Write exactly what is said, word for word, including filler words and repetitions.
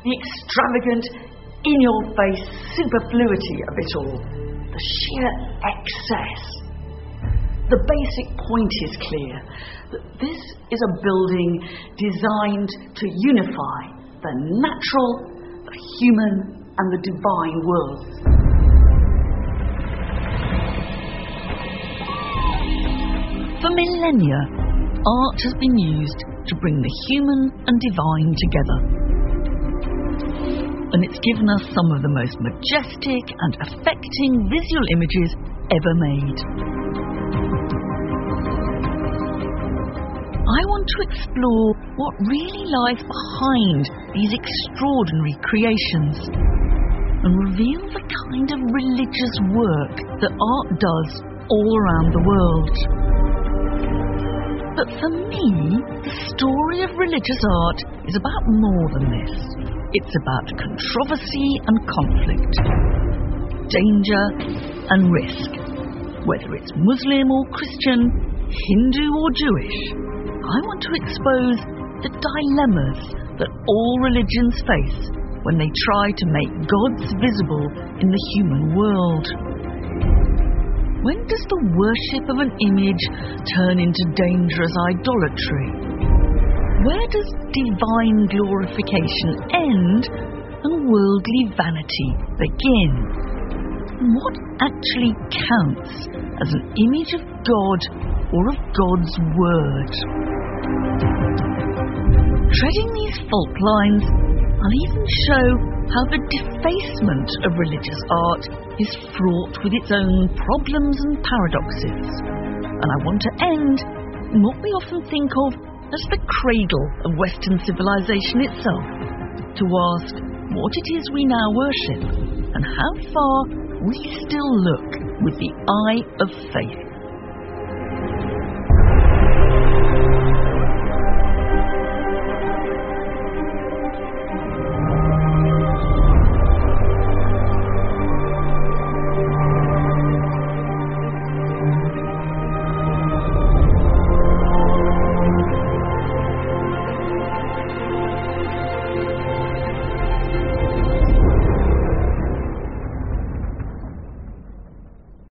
the extravagant, in-your-face superfluity of it all, the sheer excess. The basic point is clear, that this is a building designed to unify the natural, the human and the divine worlds. For millennia, art has been used to bring the human and divine together. And it's given us some of the most majestic and affecting visual images ever made. I want to explore what really lies behind these extraordinary creations and reveal the kind of religious work that art does all around the world. But for me, the story of religious art is about more than this. It's about controversy and conflict, danger and risk. Whether it's Muslim or Christian, Hindu or Jewish, I want to expose the dilemmas that all religions face when they try to make gods visible in the human world. When does the worship of an image turn into dangerous idolatry? Where does divine glorification end and worldly vanity begin? And what actually counts as an image of God or of God's word? Treading these fault lines, I'll even show how the defacement of religious art is fraught with its own problems and paradoxes. And I want to end in what we often think of as the cradle of Western civilization itself, to ask what it is we now worship and how far we still look with the eye of faith.